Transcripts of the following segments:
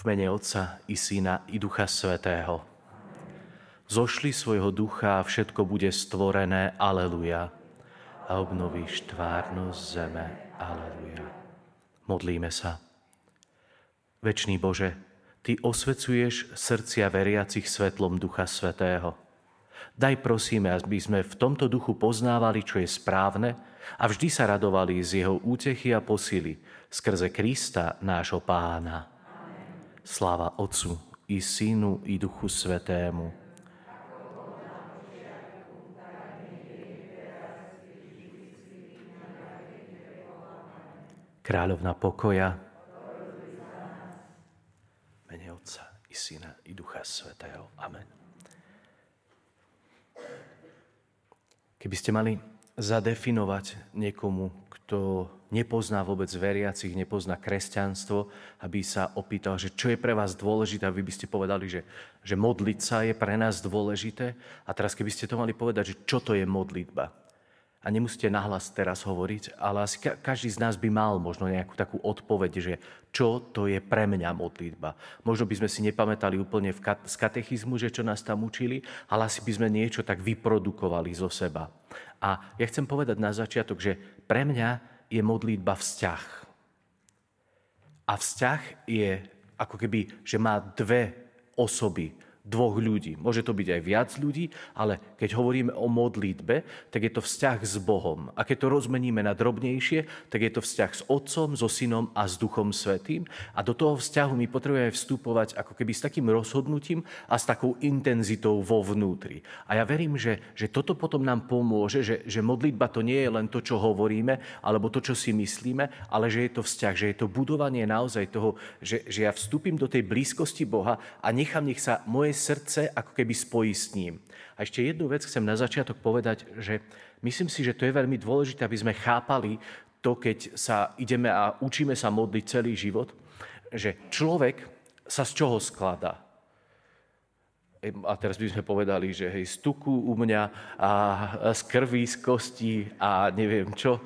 mene Otca i Syna i Ducha Svätého. Zošli svojho ducha a všetko bude stvorené, aleluja. A obnovíš tvárnosť zeme, aleluja. Modlíme sa. Večný Bože, Ty osvecuješ srdcia veriacich svetlom Ducha Svätého. Daj prosíme, aby sme v tomto duchu poznávali, čo je správne a vždy sa radovali z jeho útechy a posily skrze Krista, nášho Pána. Sláva Otcu i Synu i Duchu Svätému. Kráľovna pokoja, v mene Otca i Syna i Ducha Svätého. Amen. Keby ste mali zadefinovať niekomu, kto nepozná vôbec veriacich, nepozná kresťanstvo, aby sa opýtal, že čo je pre vás dôležité, aby by ste povedali, že modliť sa je pre nás dôležité. A teraz keby ste to mali povedať, že čo to je modlitba. A nemusíte nahlas teraz hovoriť, ale asi každý z nás by mal možno nejakú takú odpoveď, že čo to je pre mňa modlitba. Možno by sme si nepamätali úplne z katechizmu, že čo nás tam učili, ale asi by sme niečo tak vyprodukovali zo seba. A ja chcem povedať na začiatok, že pre mňa je modlitba vzťah. A vzťah je ako keby, že má dve osoby, dvoch ľudí. Môže to byť aj viac ľudí, ale keď hovoríme o modlitbe, tak je to vzťah s Bohom. A keď to rozmeníme na drobnejšie, tak je to vzťah s Otcom, so Synom a s Duchom Svätým. A do toho vzťahu my potrebujeme vstupovať ako keby s takým rozhodnutím a s takou intenzitou vo vnútri. A ja verím, že toto potom nám pomôže, že modlitba to nie je len to, čo hovoríme, alebo to, čo si myslíme, ale že je to vzťah, že je to budovanie naozaj toho, že ja vstúpim do tej blízkosti Boha a nech sa moje srdce ako keby spojí s ním. A ešte jednu vec chcem na začiatok povedať, že myslím si, že to je veľmi dôležité, aby sme chápali to, keď sa ideme a učíme sa modliť celý život, že človek sa z čoho skladá. A teraz by sme povedali, že hej, z tuku u mňa a z krvi, z kostí a neviem čo.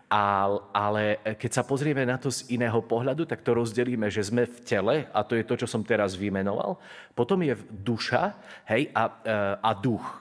Ale keď sa pozrieme na to z iného pohľadu, tak to rozdelíme, že sme v tele, a to je to, čo som teraz vymenoval. Potom je duša, hej, a duch.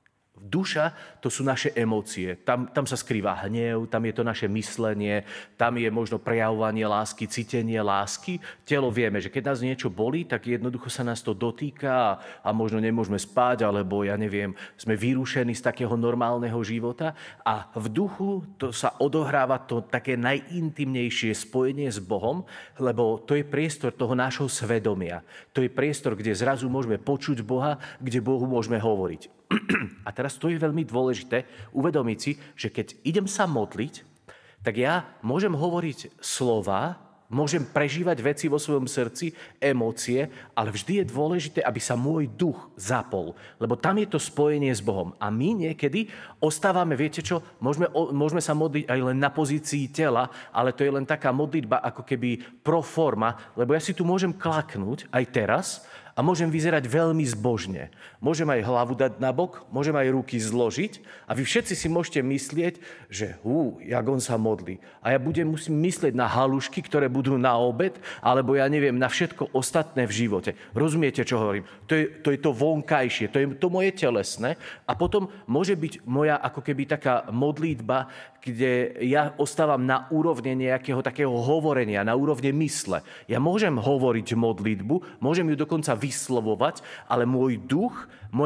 Duša, to sú naše emócie. Tam sa skrýva hnev, tam je to naše myslenie, tam je možno prejavovanie lásky, cítenie lásky. Telo vieme, že keď nás niečo bolí, tak jednoducho sa nás to dotýka a možno nemôžeme spať, alebo ja neviem, sme vyrušení z takého normálneho života. A v duchu to sa odohráva to také najintimnejšie spojenie s Bohom, lebo to je priestor toho nášho svedomia. To je priestor, kde zrazu môžeme počuť Boha, kde Bohu môžeme hovoriť. A teraz to je veľmi dôležité uvedomiť si, že keď idem sa modliť, tak ja môžem hovoriť slova, môžem prežívať veci vo svojom srdci, emócie, ale vždy je dôležité, aby sa môj duch zapol, lebo tam je to spojenie s Bohom. A my niekedy ostávame, viete čo, môžeme sa modliť aj len na pozícii tela, ale to je len taká modlitba ako keby pro forma, lebo ja si tu môžem klaknúť aj teraz, a môžem vyzerať veľmi zbožne. Môžem aj hlavu dať na bok, môžem aj ruky zložiť a vy všetci si môžete myslieť, že jak on sa modlí. A ja musím myslieť na halušky, ktoré budú na obed, alebo ja neviem, na všetko ostatné v živote. Rozumiete, čo hovorím? To je to vonkajšie, to je to moje telesné a potom môže byť moja ako keby taká modlitba, kde ja ostávam na úrovne nejakého takého hovorenia, na úrovne mysle. Ja môžem hovoriť modlitbu, môžem ju dokonca vyslovovať, ale môj duch,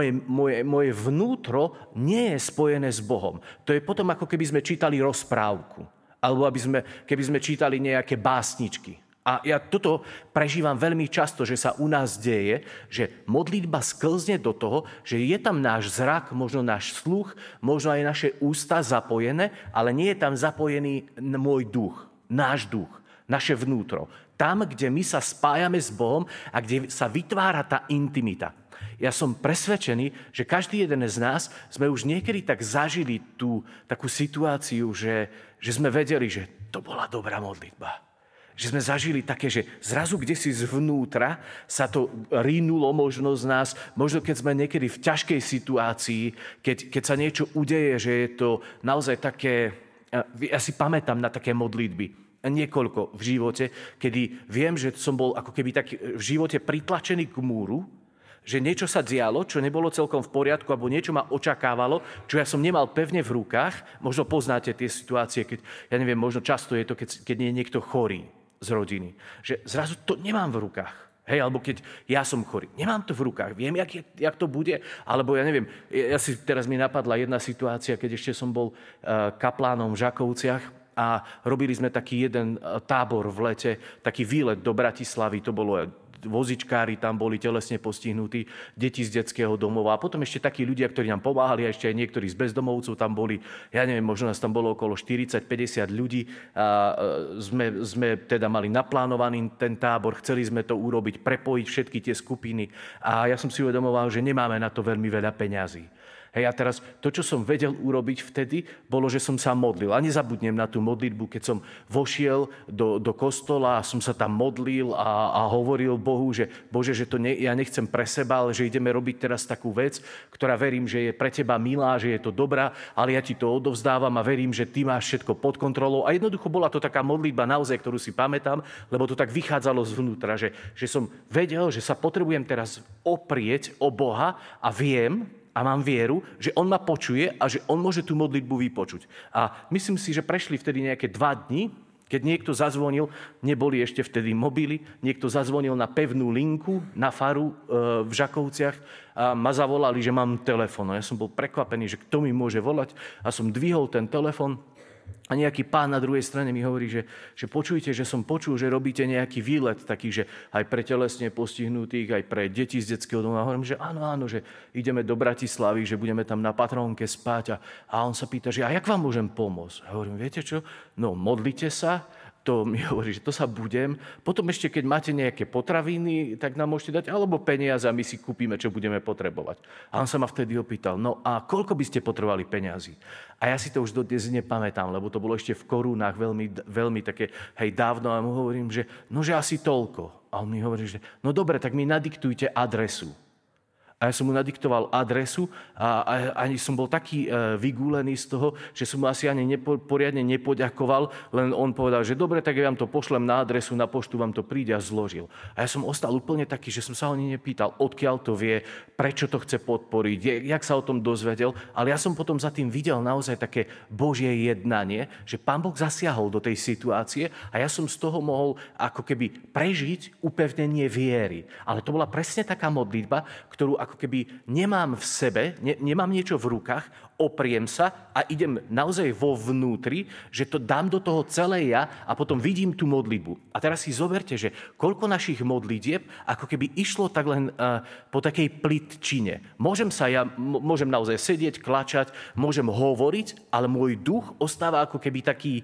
moje vnútro nie je spojené s Bohom. To je potom, ako keby sme čítali rozprávku, alebo keby sme čítali nejaké básničky. A ja toto prežívam veľmi často, že sa u nás deje, že modlitba sklzne do toho, že je tam náš zrak, možno náš sluch, možno aj naše ústa zapojené, ale nie je tam zapojený môj duch, náš duch, naše vnútro. Tam, kde my sa spájame s Bohom a kde sa vytvára tá intimita. Ja som presvedčený, že každý jeden z nás sme už niekedy tak zažili tú takú situáciu, že sme vedeli, že to bola dobrá modlitba. Že sme zažili také, že zrazu kdesi zvnútra sa to rínulo možno z nás, možno keď sme niekedy v ťažkej situácii, keď sa niečo udeje, že je to naozaj také, ja si pamätám na také modlitby. niekoľko v živote, kedy viem, že som bol ako keby tak v živote pritlačený k múru, že niečo sa dialo, čo nebolo celkom v poriadku, alebo niečo ma očakávalo, čo ja som nemal pevne v rukách. Možno poznáte tie situácie, keď, ja neviem, možno často je to, keď nie je niekto chorý z rodiny. Že zrazu to nemám v rukách. Hej, alebo keď ja som chorý. Nemám to v rukách. Viem, jak to bude. Alebo ja neviem, teraz mi napadla jedna situácia, keď ešte som bol kaplánom v Žakovciach a robili sme taký jeden tábor v lete, taký výlet do Bratislavy. To bolo vozičkári, tam boli telesne postihnutí, deti z detského domova a potom ešte takí ľudia, ktorí nám pomáhali a ešte aj niektorí z bezdomovcov tam boli, ja neviem, možno nás tam bolo okolo 40-50 ľudí a sme teda mali naplánovaný ten tábor, chceli sme to urobiť, prepojiť všetky tie skupiny a ja som si uvedomoval, že nemáme na to veľmi veľa peňazí. Hej, a teraz to, čo som vedel urobiť vtedy, bolo, že som sa modlil. A nezabudnem na tú modlitbu, keď som vošiel do kostola a som sa tam modlil a hovoril Bohu, že Bože, že ja nechcem pre seba, ale že ideme robiť teraz takú vec, ktorá verím, že je pre teba milá, že je to dobrá, ale ja ti to odovzdávam a verím, že ty máš všetko pod kontrolou. A jednoducho bola to taká modlitba naozaj, ktorú si pamätám, lebo to tak vychádzalo zvnútra, že som vedel, že sa potrebujem teraz oprieť o Boha a viem, a mám vieru, že on ma počuje a že on môže tú modlitbu vypočuť. A myslím si, že prešli vtedy nejaké 2 dni, keď niekto zazvonil, neboli ešte vtedy mobily, niekto zazvonil na pevnú linku na faru v Žakovciach a ma zavolali, že mám telefón. A ja som bol prekvapený, že kto mi môže volať a som dvihol ten telefón. A nejaký pán na druhej strane mi hovorí, že počujte, že som počul, že robíte nejaký výlet taký, že aj pre telesne postihnutých, aj pre deti z detského domova. A hovorím, že áno, že ideme do Bratislavy, že budeme tam na Patrónke spať. A on sa pýta, že a jak vám môžem pomôcť? A hovorím, viete čo? No, modlite sa. To mi hovorí, že to sa budem. Potom ešte, keď máte nejaké potraviny, tak nám môžete dať, alebo peniaze a my si kúpime, čo budeme potrebovať. A on sa ma vtedy opýtal, no a koľko by ste potrebovali peniazy? A ja si to už dodnes nepamätám, lebo to bolo ešte v korunách veľmi, veľmi také, dávno. A mu hovorím, že asi toľko. A on mi hovorí, že no dobre, tak mi nadiktujte adresu. A ja som mu nadiktoval adresu a ani som bol taký vygúlený z toho, že som mu asi ani poriadne nepoďakoval, len on povedal, že dobre, tak ja vám to pošlem na adresu, na poštu vám to príde a zložil. A ja som ostal úplne taký, že som sa ho ani nepýtal, odkiaľ to vie, prečo to chce podporiť, jak sa o tom dozvedel, ale ja som potom za tým videl naozaj také Božie jednanie, že Pán Boh zasiahol do tej situácie a ja som z toho mohol ako keby prežiť upevnenie viery. Ale to bola presne taká modlitba, ktorú ako keby nemám v sebe, nemám niečo v rukách, opriem sa a idem naozaj vo vnútri, že to dám do toho celé ja a potom vidím tú modlitbu. A teraz si zoberte, že koľko našich modlitieb ako keby išlo tak len po takej plitčine. Môžem naozaj sedieť, klačať, môžem hovoriť, ale môj duch ostáva ako keby taký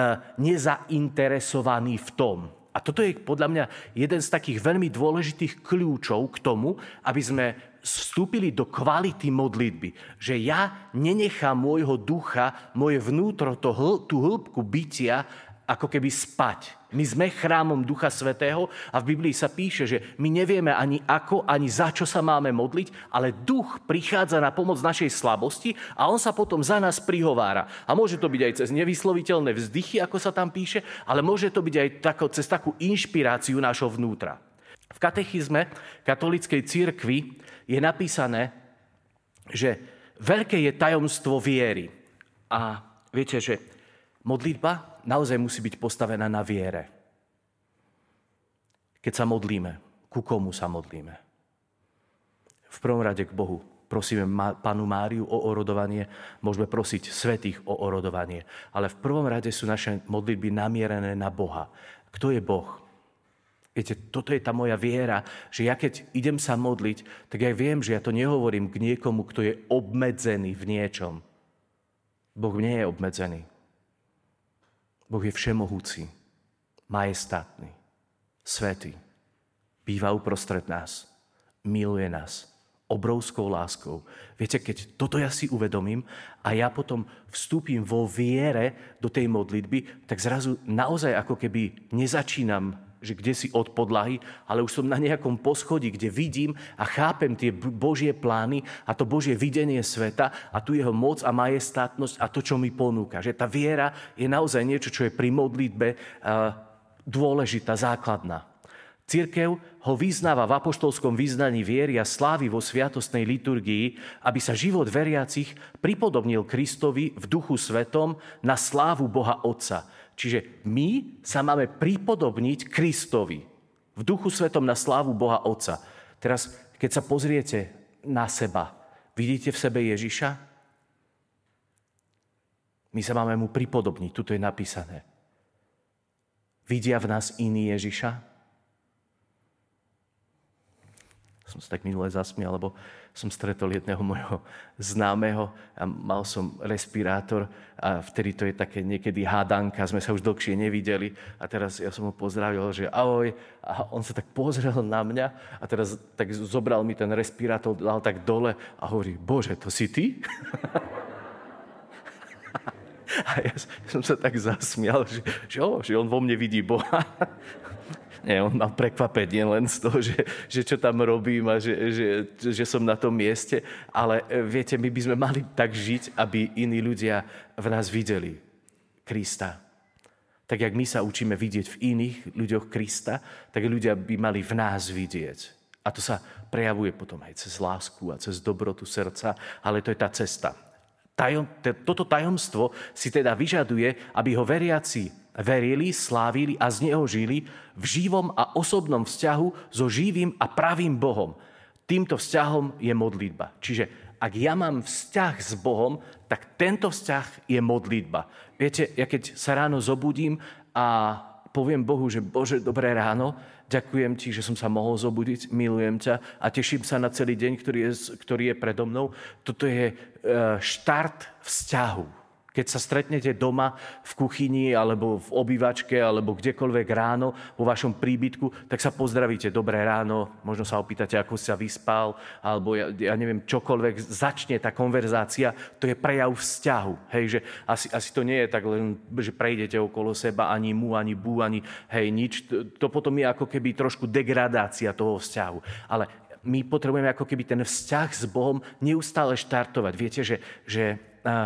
nezainteresovaný v tom. A toto je podľa mňa jeden z takých veľmi dôležitých kľúčov k tomu, aby sme vstúpili do kvality modlitby. Že ja nenechám môjho ducha, moje vnútro, tú hĺbku bytia, ako keby spať. My sme chrámom Ducha Svätého a v Biblii sa píše, že my nevieme ani ako, ani za čo sa máme modliť, ale Duch prichádza na pomoc našej slabosti a on sa potom za nás prihovára. A môže to byť aj cez nevysloviteľné vzdychy, ako sa tam píše, ale môže to byť aj cez takú inšpiráciu nášho vnútra. V katechizme katolíckej cirkvi je napísané, že veľké je tajomstvo viery. A viete, že modlitba naozaj musí byť postavená na viere. Keď sa modlíme, ku komu sa modlíme? V prvom rade k Bohu. Prosíme Pannu Máriu o orodovanie, môžeme prosiť svätých o orodovanie. Ale v prvom rade sú naše modlitby namierené na Boha. Kto je Boh? Viete, toto je tá moja viera, že ja keď idem sa modliť, tak ja viem, že ja to nehovorím k niekomu, kto je obmedzený v niečom. Boh nie je obmedzený. Boh je všemohúci, majestátny, svätý, býva uprostred nás, miluje nás obrovskou láskou. Viete, keď toto ja si uvedomím a ja potom vstúpim vo viere do tej modlitby, tak zrazu naozaj ako keby nezačínam že kde si od podlahy, ale už som na nejakom poschodí, kde vidím a chápem tie Božie plány a to Božie videnie sveta a tu jeho moc a majestátnosť a to, čo mi ponúka. Že tá viera je naozaj niečo, čo je pri modlitbe dôležitá, základná. Cirkev ho vyznáva v apoštolskom vyznaní viery a slávy vo sviatostnej liturgii, aby sa život veriacich pripodobnil Kristovi v Duchu Svetom na slávu Boha Otca. Čiže my sa máme pripodobniť Kristovi v Duchu Svetom na slávu Boha Otca. Teraz, keď sa pozriete na seba, vidíte v sebe Ježiša? My sa máme mu pripodobniť, tuto je napísané. Vidia v nás iný Ježiša? Som sa tak minule zasmial, lebo som stretol jedného môjho známeho a mal som respirátor a vtedy to je také niekedy hádanka, sme sa už dlhšie nevideli a teraz ja som ho pozdravil, že ahoj a on sa tak pozrel na mňa a teraz tak zobral mi ten respirátor, dal tak dole a hovorí, Bože, to si ty? A ja som sa tak zasmial, že on vo mne vidí Boha. Nie, on mal prekvapenie len z toho, že čo tam robím a že som na tom mieste. Ale viete, my by sme mali tak žiť, aby iní ľudia v nás videli Krista. Tak, jak my sa učíme vidieť v iných ľuďoch Krista, tak ľudia by mali v nás vidieť. A to sa prejavuje potom aj cez lásku a cez dobrotu srdca, ale to je tá cesta. Toto tajomstvo si teda vyžaduje, aby ho veriaci verili, slávili a z neho žili v živom a osobnom vzťahu so živým a pravým Bohom. Týmto vzťahom je modlitba. Čiže ak ja mám vzťah s Bohom, tak tento vzťah je modlitba. Viete, ja keď sa ráno zobudím a poviem Bohu, že Bože, dobré ráno, ďakujem ti, že som sa mohol zobudiť, milujem ťa a teším sa na celý deň, ktorý je predo mnou. Toto je štart vzťahu. Keď sa stretnete doma v kuchyni alebo v obývačke alebo kdekoľvek ráno vo vašom príbytku, tak sa pozdravíte, dobré ráno, možno sa opýtate, ako si sa vyspal, alebo ja neviem, čokoľvek. Začne tá konverzácia, to je prejav vzťahu. Hej, že asi to nie je tak len, že prejdete okolo seba, ani mu, ani bu, ani hej, nič. To potom je ako keby trošku degradácia toho vzťahu. Ale my potrebujeme ako keby ten vzťah s Bohom neustále štartovať. Viete, že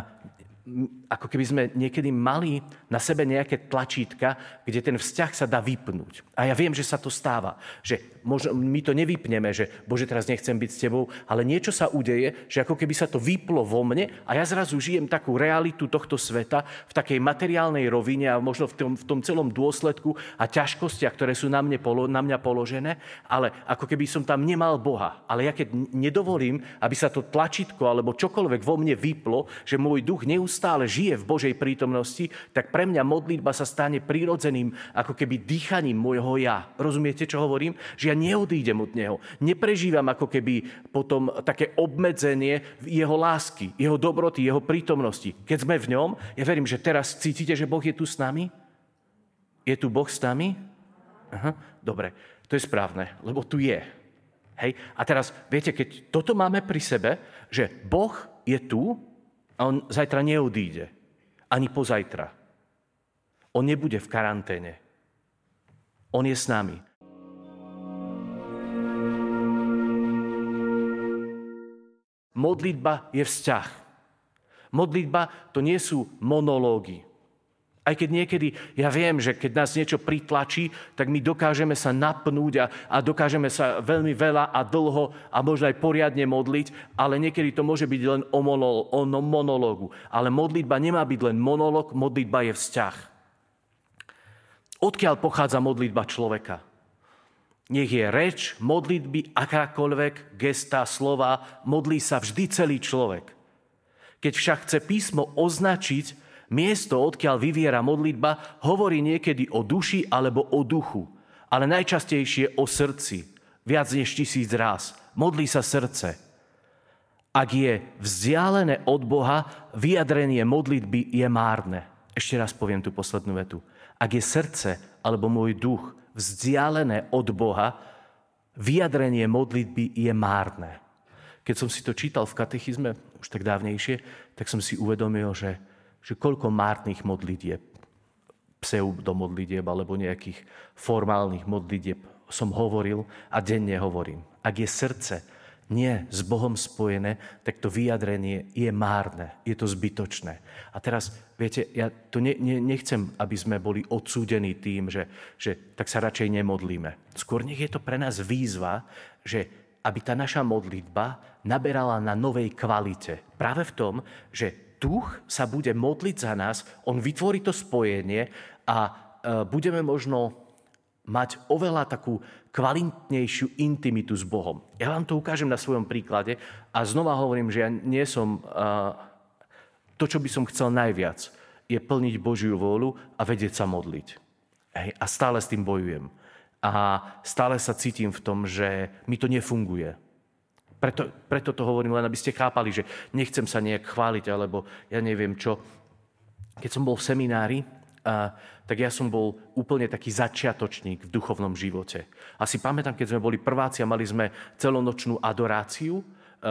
ako keby sme niekedy mali na sebe nejaké tlačítka, kde ten vzťah sa dá vypnúť. A ja viem, že sa to stáva. Že my to nevypneme, že Bože, teraz nechcem byť s tebou, ale niečo sa udeje, že ako keby sa to vyplo vo mne a ja zrazu žijem takú realitu tohto sveta v takej materiálnej rovine a možno v tom celom dôsledku a ťažkostiach, ktoré sú na mňa položené, ale ako keby som tam nemal Boha. Ale ja keď nedovolím, aby sa to tlačítko alebo čokoľvek vo mne vyplo, že môj duch neustále žije v Božej prítomnosti, tak pre mňa modlitba sa stane prirodzeným ako keby dýchaním môjho ja. Rozumiete, čo hovorím? Že ja neodídem od neho. Neprežívam ako keby potom také obmedzenie jeho lásky, jeho dobroty, jeho prítomnosti. Keď sme v ňom, ja verím, že teraz cítite, že Boh je tu s nami? Je tu Boh s nami? Aha, dobre, to je správne, lebo tu je. Hej? A teraz, viete, keď toto máme pri sebe, že Boh je tu a on zajtra neodíde. Ani pozajtra. On nebude v karanténe. On je s nami. Modlitba je vzťah. Modlitba to nie sú monológy. Aj keď niekedy, ja viem, že keď nás niečo pritlačí, tak my dokážeme sa napnúť a dokážeme sa veľmi veľa a dlho a možno aj poriadne modliť, ale niekedy to môže byť len o monológu. Ale modlitba nemá byť len monológ, modlitba je vzťah. Odkiaľ pochádza modlitba človeka? Nech je reč, modlitby, akákoľvek, gesta, slova, modlí sa vždy celý človek. Keď však chce písmo označiť miesto, odkiaľ vyviera modlitba, hovorí niekedy o duši alebo o duchu, ale najčastejšie o srdci, viac než 1000 ráz. Modlí sa srdce. Ak je vzdialené od Boha, vyjadrenie modlitby je márne. Ešte raz poviem tú poslednú vetu. Ak je srdce alebo môj duch vzdialené od Boha, vyjadrenie modlitby je márne. Keď som si to čítal v katechizme, už tak dávnejšie, tak som si uvedomil, že koľko márnych modlitieb pseudomodlitieb alebo nejakých formálnych modlitieb som hovoril a denne hovorím. Ak je srdce nie s Bohom spojené, tak to vyjadrenie je márne, je to zbytočné. A teraz, viete, ja to nechcem, aby sme boli odsúdení tým, že tak sa radšej nemodlíme. Skôr nech je to pre nás výzva, že aby tá naša modlitba naberala na novej kvalite. Práve v tom, že Duch sa bude modliť za nás, on vytvorí to spojenie a budeme možno mať oveľa takú kvalitnejšiu intimitu s Bohom. Ja vám to ukážem na svojom príklade a znova hovorím, že ja nie som... To, čo by som chcel najviac, je plniť Božiu vôľu a vedieť sa modliť. Hej, a stále s tým bojujem. A stále sa cítim v tom, že mi to nefunguje. Preto to hovorím, len aby ste chápali, že nechcem sa nejak chváliť, alebo ja neviem čo. Keď som bol v seminári, tak ja som bol úplne taký začiatočník v duchovnom živote. Asi pamätám, keď sme boli prváci a mali sme celonočnú adoráciu,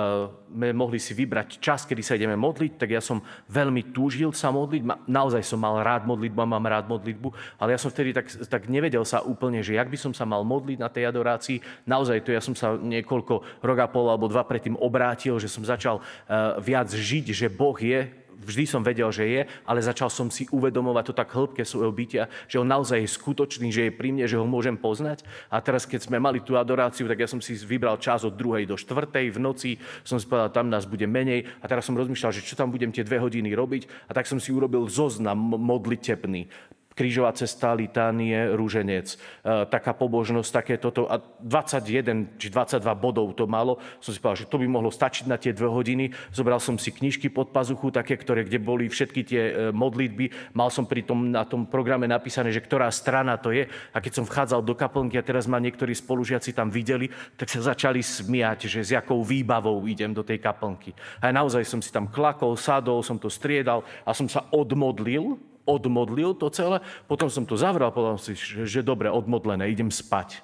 mohli si vybrať čas, kedy sa ideme modliť, tak ja som veľmi túžil sa modliť. Naozaj som mal rád modlitbu a mám rád modlitbu, ale ja som vtedy tak nevedel sa úplne, že jak by som sa mal modliť na tej adorácii. Naozaj to ja som sa niekoľko rok a pol alebo dva predtým obrátil, že som začal viac žiť, že Boh je. Vždy som vedel, že je, ale začal som si uvedomovať to tak hĺbke svojho bytia, že on naozaj je skutočný, že je pri mne, že ho môžem poznať. A teraz, keď sme mali tú adoráciu, tak ja som si vybral čas od 2. do 4. v noci. Som si povedal, tam nás bude menej. A teraz som rozmýšľal, že čo tam budem tie 2 hodiny robiť. A tak som si urobil zoznam modlitebný. Krížová cesta, litánie, rúženec, taká pobožnosť, také toto. A 21 či 22 bodov to malo. Som si povedal, že to by mohlo stačiť na tie 2 hodiny. Zobral som si knižky pod pazuchu, také, kde boli všetky tie modlitby. Mal som na tom programe napísané, že ktorá strana to je. A keď som vchádzal do kaplnky a teraz ma niektorí spolužiaci tam videli, tak sa začali smiať, že s jakou výbavou idem do tej kaplnky. A naozaj som si tam klakol, sadol, som to striedal a som sa odmodlil to celé, potom som to zavrel, povedal si, že dobre, odmodlené, idem spať.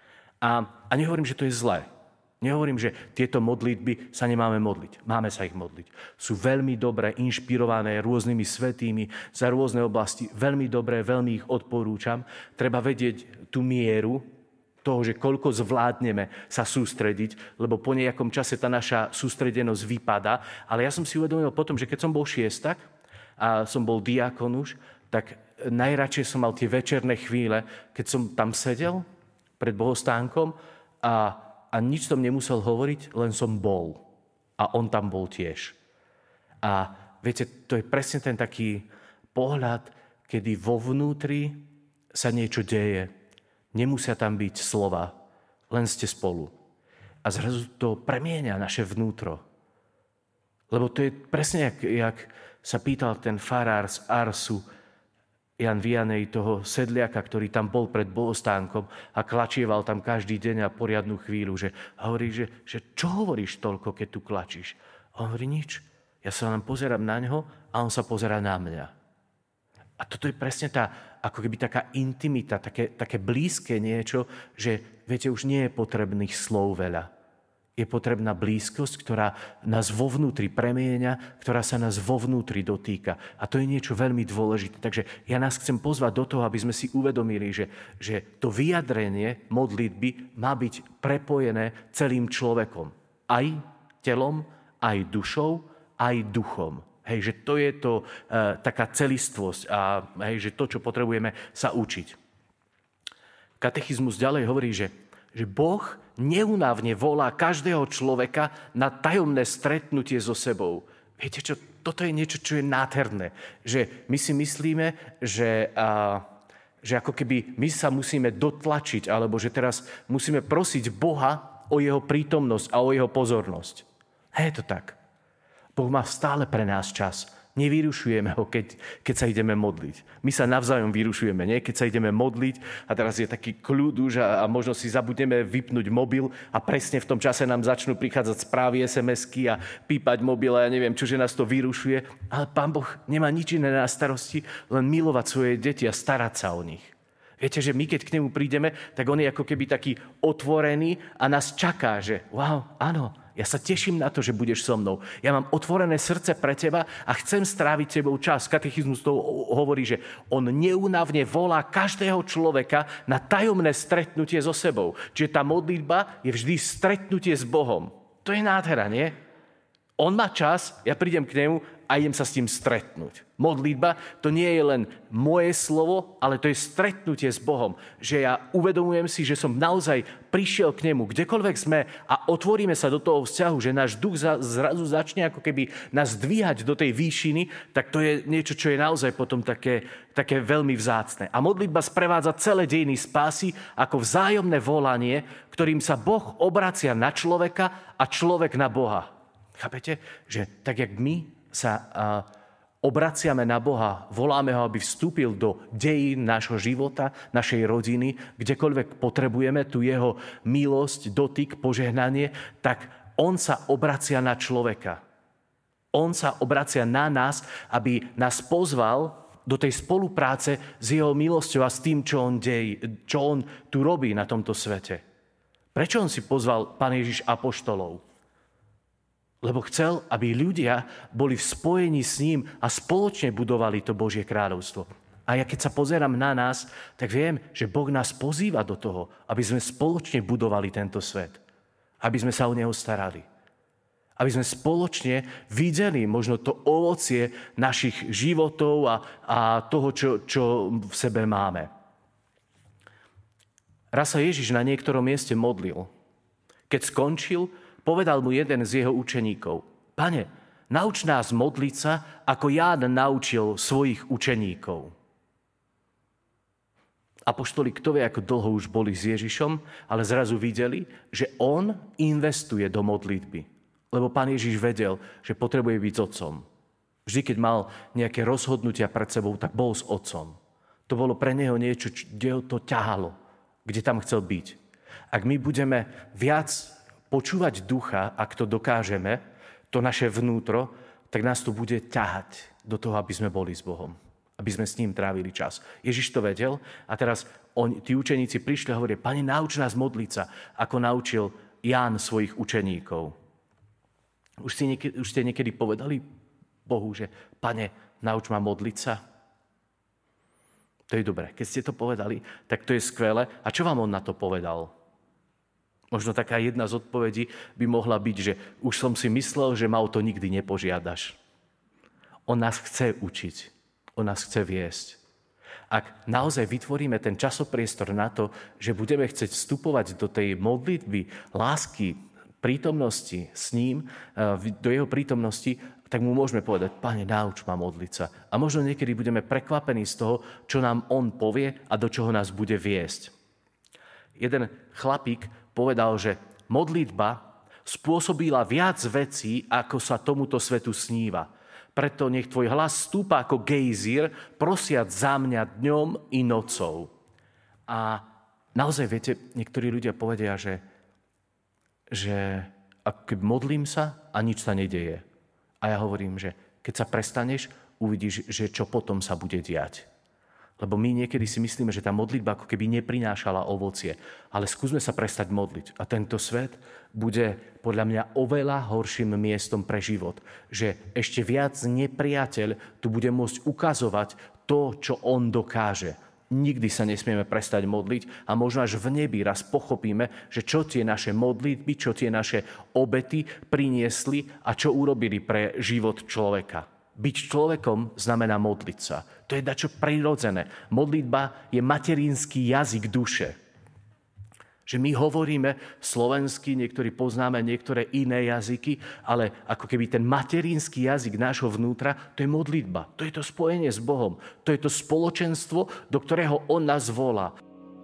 A nehovorím, že to je zlé. Nehovorím, že tieto modlitby sa nemáme modliť. Máme sa ich modliť. Sú veľmi dobre inšpirované rôznymi svätými za rôzne oblasti. Veľmi dobré, veľmi ich odporúčam. Treba vedieť tú mieru toho, že koľko zvládneme sa sústrediť, lebo po nejakom čase tá naša sústredenosť vypadá. Ale ja som si uvedomil potom, že keď som bol šiestak, a som bol diakon už, tak najradšej som mal tie večerné chvíle, keď som tam sedel pred bohostánkom a nič som nemusel hovoriť, len som bol. A on tam bol tiež. A viete, to je presne ten taký pohľad, kedy vo vnútri sa niečo deje. Nemusia tam byť slova, len ste spolu. A zrazu to premieňa naše vnútro. Lebo to je presne jak sa pýtal ten farár z Arsu, Jan Vianej, toho sedliaka, ktorý tam bol pred bohostánkom a klačieval tam každý deň a poriadnu chvíľu, že hovorí, že čo hovoríš toľko, keď tu klačíš? A on hovorí, nič. Ja sa len pozerám na ňo a on sa pozerá na mňa. A toto je presne ako keby taká intimita, také blízke niečo, že viete, už nie je potrebných slov veľa. Je potrebná blízkosť, ktorá nás vo vnútri premieňa, ktorá sa nás vo vnútri dotýka. A to je niečo veľmi dôležité. Takže ja nás chcem pozvať do toho, aby sme si uvedomili, že to vyjadrenie modlitby má byť prepojené celým človekom. Aj telom, aj dušou, aj duchom. Hej, že to je to taká celistvosť a hej, že to, čo potrebujeme sa učiť. Katechizmus ďalej hovorí, že Boh neúnavne volá každého človeka na tajomné stretnutie so sebou. Viete čo, toto je niečo, čo je nádherné. Že my si myslíme, že ako keby my sa musíme dotlačiť, alebo že teraz musíme prosiť Boha o jeho prítomnosť a o jeho pozornosť. Je to tak. Boh má stále pre nás čas. Nevyrušujeme ho, keď sa ideme modliť. My sa navzájom vyrušujeme, nie? Keď sa ideme modliť a teraz je taký kľud už a možno si zabudneme vypnúť mobil a presne v tom čase nám začnú prichádzať správy, SMS-ky a pípať mobil a ja neviem, čože nás to vyrušuje. Ale Pán Boh nemá nič iné na starosti, len milovať svoje deti a starať sa o nich. Viete, že my, keď k nemu prídeme, tak on je ako keby taký otvorený a nás čaká, že wow, áno, Ja sa teším na to, že budeš so mnou. Ja mám otvorené srdce pre teba a chcem stráviť tebou čas. Katechizmus to hovorí, že on neúnavne volá každého človeka na tajomné stretnutie so sebou. Čiže tá modlitba je vždy stretnutie s Bohom. To je nádhera, nie? On má čas, ja prídem k nemu a idem sa s ním stretnúť. Modlitba to nie je len moje slovo, ale to je stretnutie s Bohom. Že ja uvedomujem si, že som naozaj prišiel k nemu, kdekoľvek sme a otvoríme sa do toho vzťahu, že náš duch zrazu začne ako keby nás dvíhať do tej výšiny, tak to je niečo, čo je naozaj potom také veľmi vzácne. A modlitba sprevádza celé dejiny spásy ako vzájomné volanie, ktorým sa Boh obracia na človeka a človek na Boha. Chápete? Že tak, jak my sa obraciame na Boha, voláme ho, aby vstúpil do dejín nášho života, našej rodiny, kdekoľvek potrebujeme tu jeho milosť, dotyk, požehnanie, tak on sa obracia na človeka. On sa obracia na nás, aby nás pozval do tej spolupráce s jeho milosťou a s tým, čo on tu robí na tomto svete. Prečo on si pozval Pán Ježiš apoštolov? Lebo chcel, aby ľudia boli v spojení s ním a spoločne budovali to Božie kráľovstvo. A ja keď sa pozerám na nás, tak viem, že Boh nás pozýva do toho, aby sme spoločne budovali tento svet. Aby sme sa o neho starali. Aby sme spoločne videli možno to ovocie našich životov a toho, čo v sebe máme. Raz sa Ježiš na niektorom mieste modlil. Keď skončil, povedal mu jeden z jeho učeníkov: Pane, nauč nás modliť sa, ako Ján naučil svojich učeníkov. Apoštoli, kto vie, ako dlho už boli s Ježišom, ale zrazu videli, že on investuje do modlitby. Lebo Pán Ježiš vedel, že potrebuje byť s otcom. Vždy, keď mal nejaké rozhodnutia pred sebou, tak bol s otcom. To bolo pre neho niečo, kde ho to ťahalo, kde tam chcel byť. Ak my budeme viac počúvať ducha, ak to dokážeme, to naše vnútro, tak nás to bude ťahať do toho, aby sme boli s Bohom. Aby sme s ním trávili čas. Ježiš to vedel a teraz tí učeníci prišli a hovorili: Pane, nauč nás modliť sa, ako naučil Ján svojich učeníkov. Už ste niekedy povedali Bohu, že Pane, nauč ma modliť sa? To je dobré. Keď ste to povedali, tak to je skvelé. A čo vám on na to povedal? Možno taká jedna z odpovedí by mohla byť, že už som si myslel, že ma o to nikdy nepožiadaš. On nás chce učiť. On nás chce viesť. Ak naozaj vytvoríme ten časopriestor na to, že budeme chcieť vstupovať do tej modlitby, lásky, prítomnosti s ním, do jeho prítomnosti, tak mu môžeme povedať: Pane, nauč ma modliť sa. A možno niekedy budeme prekvapení z toho, čo nám on povie a do čoho nás bude viesť. Jeden chlapík povedal, že modlitba spôsobila viac vecí, ako sa tomuto svetu sníva. Preto nech tvoj hlas stúpa ako gejzír, prosiac za mňa dňom i nocou. A naozaj, viete, niektorí ľudia povedia, že ako modlím sa a nič sa nedeje. A ja hovorím, že keď sa prestaneš, uvidíš, že čo potom sa bude diať. Lebo my niekedy si myslíme, že tá modlitba ako keby neprinášala ovocie. Ale skúsme sa prestať modliť. A tento svet bude podľa mňa oveľa horším miestom pre život. Že ešte viac nepriateľ tu bude môcť ukazovať to, čo on dokáže. Nikdy sa nesmieme prestať modliť a možno až v nebi raz pochopíme, že čo tie naše modlitby, čo tie naše obety priniesli a čo urobili pre život človeka. Byť človekom znamená modliť sa. To je dačo prirodzené. Modlitba je materinský jazyk duše. Že my hovoríme slovensky, niektorí poznáme niektoré iné jazyky, ale ako keby ten materinský jazyk nášho vnútra, to je modlitba. To je to spojenie s Bohom. To je to spoločenstvo, do ktorého on nás volá.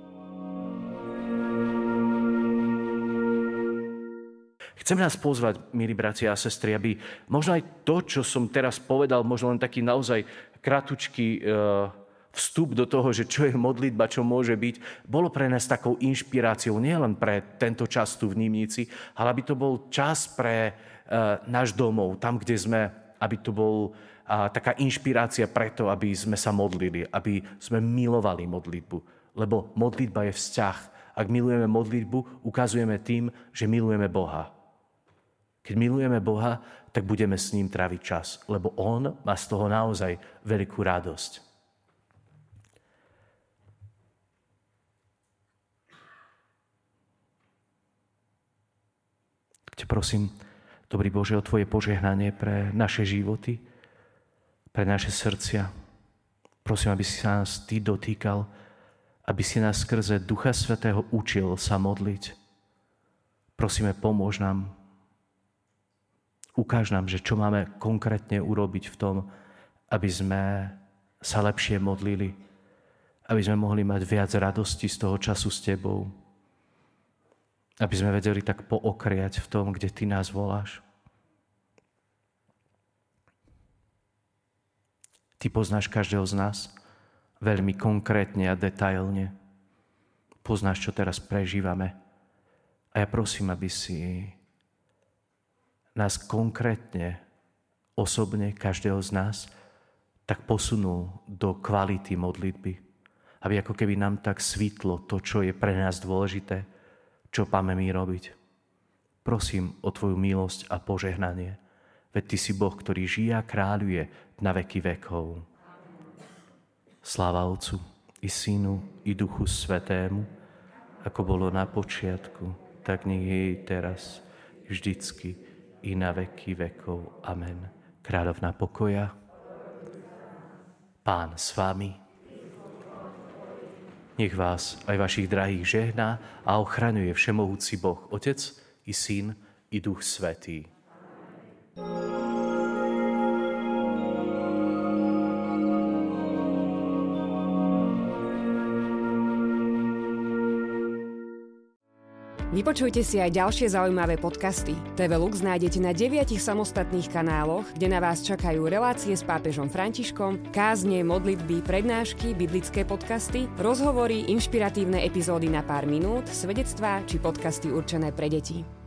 Chcem nás pozvať, milí bratia a sestry, aby možno aj to, čo som teraz povedal, možno len taký naozaj kratučký vstup do toho, že čo je modlitba, čo môže byť, bolo pre nás takou inšpiráciou, nielen pre tento čas tu v Nimnici, ale aby to bol čas pre náš domov, tam, kde sme, aby to bol taká inšpirácia preto, aby sme sa modlili, aby sme milovali modlitbu. Lebo modlitba je vzťah. Ak milujeme modlitbu, ukazujeme tým, že milujeme Boha. Keď milujeme Boha, tak budeme s ním tráviť čas, lebo on má z toho naozaj veľkú radosť. Te prosím, dobrý Bože, o Tvoje požehnanie pre naše životy, pre naše srdcia. Prosím, aby si sa nás Ty dotýkal, aby si nás skrze Ducha Svätého učil sa modliť. Prosíme, pomôž nám. Ukáž nám, že čo máme konkrétne urobiť v tom, aby sme sa lepšie modlili, aby sme mohli mať viac radosti z toho času s Tebou, aby sme vedeli tak pookriať v tom, kde Ty nás voláš. Ty poznáš každého z nás veľmi konkrétne a detailne. Poznáš, čo teraz prežívame. A ja prosím, aby si nás konkrétne, osobne, každého z nás, tak posunul do kvality modlitby. Aby ako keby nám tak svítlo to, čo je pre nás dôležité, čo máme my robiť. Prosím o Tvoju milosť a požehnanie. Veď Ty si Boh, ktorý žije a kráľuje na veky vekov. Sláva Otcu i Synu i Duchu Svätému, ako bolo na počiatku, tak nech je i teraz, vždycky, i na veky vekov. Amen. Kráľovná pokoja, Pán s vami, nech vás aj vašich drahých žehná a ochraňuje všemohúci Boh, Otec i Syn i Duch Svätý. Vypočujte si aj ďalšie zaujímavé podcasty. TV Lux nájdete na 9 samostatných kanáloch, kde na vás čakajú relácie s pápežom Františkom, kázne, modlitby, prednášky, biblické podcasty, rozhovory, inšpiratívne epizódy na pár minút, svedectvá či podcasty určené pre deti.